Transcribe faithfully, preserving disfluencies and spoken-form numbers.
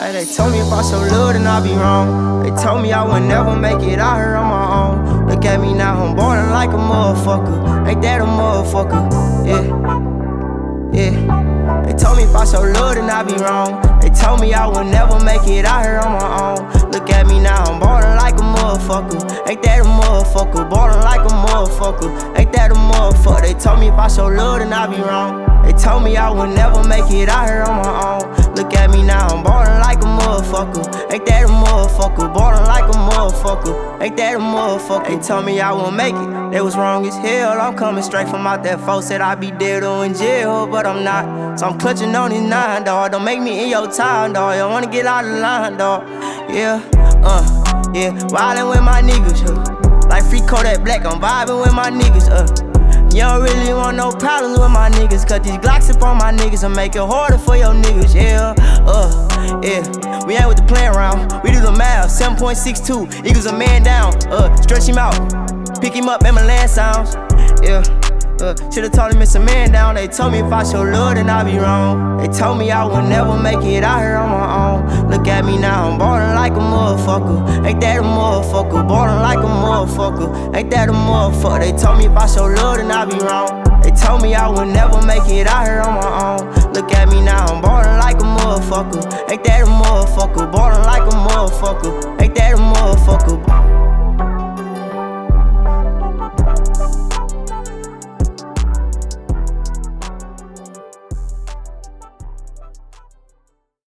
Hey, they told me if I show love, then I'll be wrong. They told me I would never make it out here on my own. Look at me now, I'm ballin' like a motherfucker. Ain't that a motherfucker? Yeah, yeah. They told me if I show love, then I'll be wrong. They told me I would never make it out here on my own. Look at me now, I'm ballin' like a motherfucker. Ain't that a motherfucker? Ballin' like a motherfucker. Ain't that a motherfucker? They told me if I show love, then I'll be wrong. They told me I would never make it out here on my own. Look at me now, I'm ballin' like a motherfucker. Ain't that a motherfucker? Ballin' like a motherfucker. Ain't that a motherfucker? They told me I wouldn't make it. They was wrong as hell. I'm coming straight from out that folks said I'd be dead or in jail, but I'm not. So I'm clutching on these nine, dawg. Don't make me in your time, dawg. You wanna get out of line, dawg. Yeah, uh, yeah. Wildin' with my niggas, uh. Like free Kodak Black, I'm vibing with my niggas, uh. You don't really want no problems with my niggas, cause these Glocks up on my niggas and make it harder for your niggas, yeah, uh, yeah. We ain't with the playing around, we do the math, seven point six two, equals a man down, uh, stretch him out, pick him up, and my land sounds, yeah. Uh, should've told him it's a man down. They told me if I show love, then I'd be wrong. They told me I would never make it out here on my own. Look at me now, I'm ballin' like a motherfucker. Ain't that a motherfucker? Ballin' like a motherfucker. Ain't that a motherfucker? They told me if I show love, then I'd be wrong. They told me I would never make it out here on my own. Look at me now, I'm ballin' like a motherfucker. Ain't that a motherfucker? Ballin' like a motherfucker. Ain't that a motherfucker?